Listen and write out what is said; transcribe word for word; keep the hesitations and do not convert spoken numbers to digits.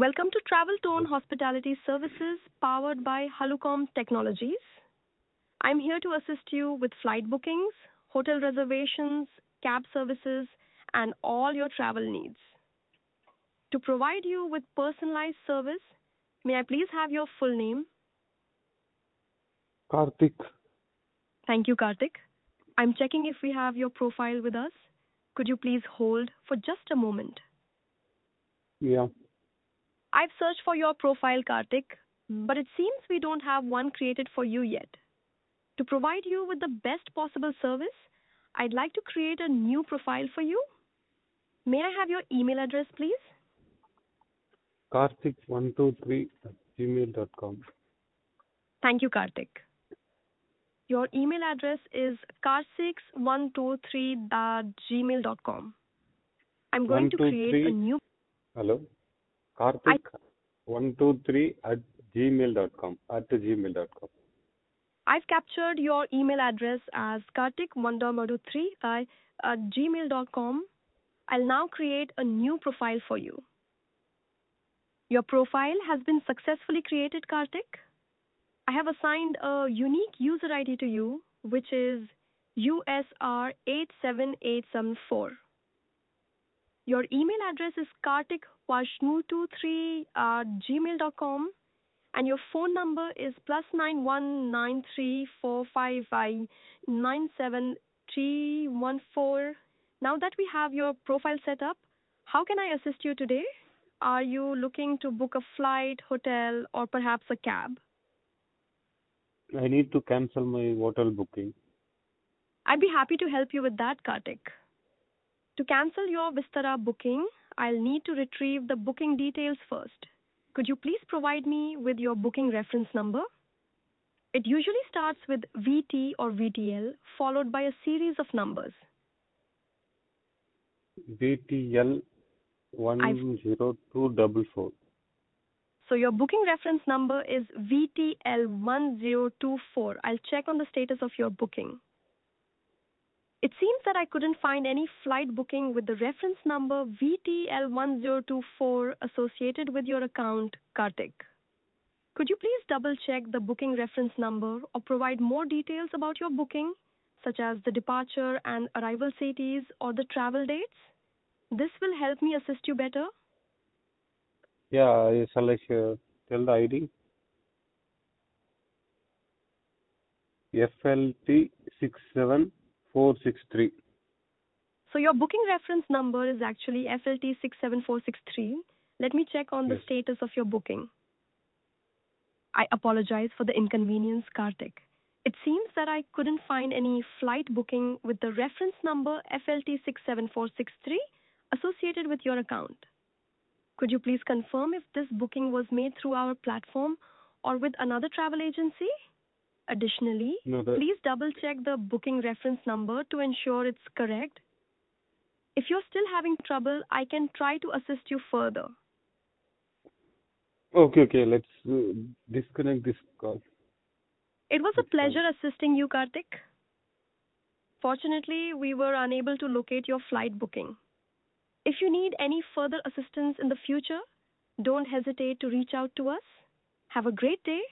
Welcome to Travel Tone Hospitality Services powered by Halucom Technologies. I'm here to assist you with flight bookings, hotel reservations, cab services, and all your travel needs. To provide you with personalized service, may I please have your full name? Karthik. Thank you, Karthik. I'm checking if we have your profile with us. Could you please hold for just a moment? Yeah. I've searched for your profile, Karthik, but it seems we don't have one created for you yet. To provide you with the best possible service, I'd like to create a new profile for you. May I have your email address, please? Karthik one two three at gmail dot com. Thank you, Karthik. Your email address is karthik one two three at gmail dot com. I'm going to create a new... Hello? Karthik one two three at gmail dot com. At gmail dot com. I've captured your email address as karthik one two three at gmail dot com. I'll now create a new profile for you. Your profile has been successfully created, Karthik. I have assigned a unique user I D to you, which is U S R eight seven eight seven four. Your email address is karthik one two three at gmail dot com, and your phone number is plus nine one nine three four five five nine seven three one four. Now that we have your profile set up, how can I assist you today? Are you looking to book a flight, hotel, or perhaps a cab? I need to cancel my hotel booking. I'd be happy to help you with that, Karthik. To cancel your Vistara booking, I'll need to retrieve the booking details first. Could you please provide me with your booking reference number? It usually starts with V T or V T L, followed by a series of numbers. V T L one zero two four four. So your booking reference number is V T L one zero two four. I'll check on the status of your booking. It seems that I couldn't find any flight booking with the reference number V T L one zero two four associated with your account, Karthik. Could you please double check the booking reference number or provide more details about your booking, such as the departure and arrival cities or the travel dates? This will help me assist you better. Yeah, shall I uh, tell the I D? F L T six seven four six three. So your booking reference number is actually F L T six seven four six three. Let me check on the Yes. status of your booking. I apologize for the inconvenience, Karthik. It seems that I couldn't find any flight booking with the reference number F L T six seven four six three associated with your account. Could you please confirm if this booking was made through our platform or with another travel agency? Additionally, No, the, please double check the booking reference number to ensure it's correct. If you're still having trouble, I can try to assist you further. okay, okay. Let's uh, disconnect this call. It was a It's fine. pleasure assisting you, Karthik. Fortunately, we were unable to locate your flight booking. If you need any further assistance in the future, don't hesitate to reach out to us. Have a great day.